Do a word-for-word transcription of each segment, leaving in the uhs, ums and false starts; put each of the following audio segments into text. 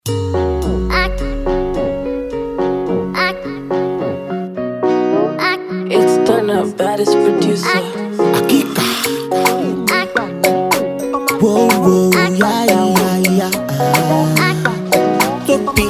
It's done up, baddest producer. Akika. Whoa, whoa, yeah, yeah, yeah. Topi.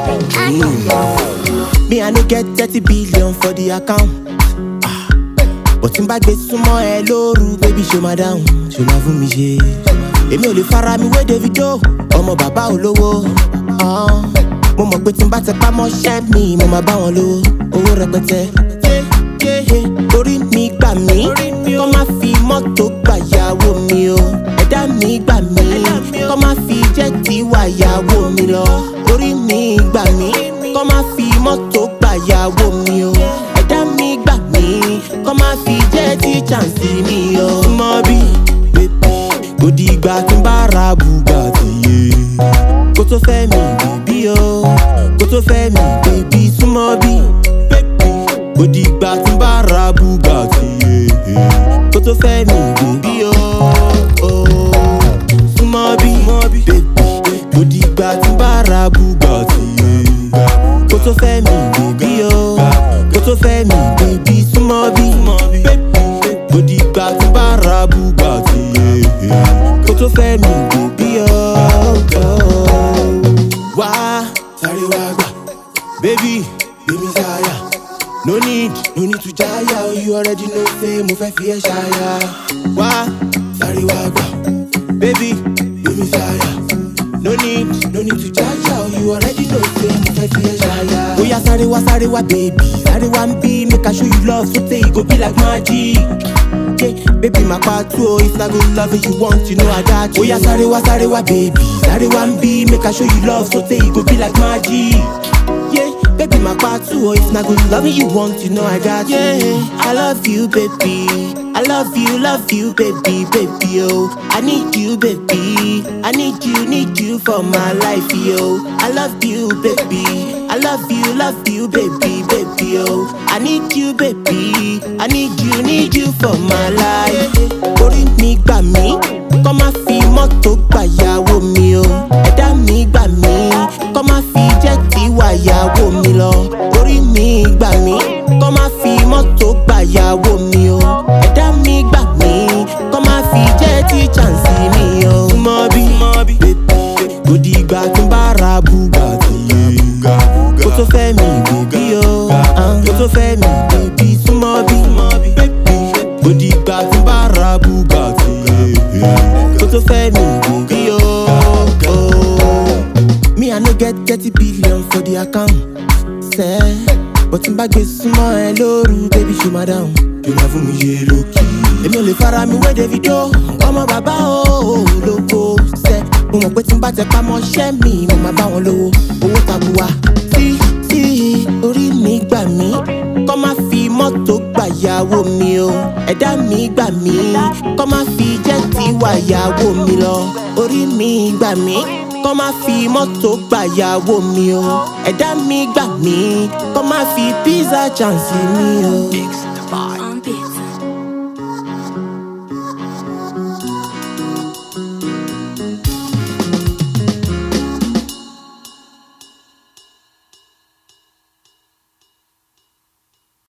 Mm. Me, I no get thirty billion for the account. Ah. But in bag sumo ẹ lóru, baby, show my down. Show my fún mi ṣe. Èmi ò lè fara mi wé Davido. Ọmọ bàbá olówó. Ah. Mo mọ̀ pé tí n bá tẹpá mọ́ṣẹ́ mi, mo máa bá wọn lówó. Owó rẹpẹtẹ. Orí mi gbà mí, kọ́ má fi mọ́tò gbàyàwó mi o. Ẹ̀dá mi gbà mí, kọ́ má fi jẹ́ẹ̀tì wàyàwó mi lọ. Orí mi gbà mí, kọ́ má fi mọ́tò gbàyàwó mi o. Ẹ̀dá mi gbà mí, kọ́ má fi jẹ́ẹ̀tì chance mi o. Súnmọ́ bí bébí, kò dìgbà tí n bá ra Bugatti yé. Kó tó fẹ́ mi bèbí o, kó tó fẹ́ mi bèbí. Súnmọ́ bí kò dìgbà tí n bá ra Bugatti yé. Kó tó fẹ́ mi bèbí o. Súnmọ́ bí bèbí. Kò dìgbà tí n bá ra Bugatti yé. Kó tó fẹ́ mi bèbí o. Kó tó fẹ́ mi bèbí. Súnmọ́ bí bèbí. Kò dìgbà tí n bá ra Bugatti yé. Kó tó fẹ́ mi bèbí o. Wá sáré wá gbà, baby, baby sáyà. No need, no need to jaya. You already know say mo fẹ́ fi ẹ́ ṣaya. Wá sáré wá gbà, baby, baby sáyà. No need, no need to jaya. You already know say mo fẹ́ fi ẹ́ ṣaya. Oya sáré wá sáré wá baby, sáré wá ń bí make I show you love so say e go be like magic. Yeah, baby my part two oh, if na good love you want, you know I got you. Oya sáré wá sáré wá baby, sáré wá ń bí make I show you love so say e go be like magic. Yeah, baby my part two oh, if na good love you want, you know I got you. Yeah, I love you baby, I love you, love you baby, baby oh. I need you baby, I need you, need you for my life yo. I love you baby, I love you, love you baby, baby oh. I need you baby, I need you, need you for my life. Orí mi gbà mí, kọ́ má fi mọ́tò gbàyàwó mi o. Ẹ̀dá mi gbà mí, kọ́ má fi jẹ́ẹ̀tì wàyàwó mi lọ. Orí mi gbà mí, kọ́ má fi mọ́tò gbàyàwó mi o. Ẹ̀dá mi gbà mí, kọ́ má fi jẹ́ẹ̀tì chance mi o. Súnmọ́ bí bébí, kò dìgbà tí n bá ra Bugatti yé. Kó tó fẹ́ mi bèbí o, kó tó fẹ́ mi bèbí. Súnmọ́ bí bébí, kò dìgbà tí n bá ra Bugatti yé. Kó tó fẹ́ mi bèbí o. Me I no get thirty billion for the account, say. But in bag sumo ẹ lóru, baby show my down. Show my fún mi ṣe lókì. Èmi ò lè fara mi wé Davido. Ọmọ bàbá olówó, sẹ́. Mo mọ̀ pé tí n bá tẹpá mọ́ṣẹ́ mi, mo máa bá wọn lówó. Owó tabua. Sí sí orí mi gbà mí, kọ́ má fi mọ́tò gbàyàwó mi o. Ẹ̀dá mi gbà mí, kọ́ má fi jẹ́ẹ̀tì wàyàwó mi lọ. Orí mi gbà mí, kọ́ má fi mọ́tò gbàyàwó mi o. Ẹ̀dá mi gbà mí, kọ́ má fi pizza chance mi o.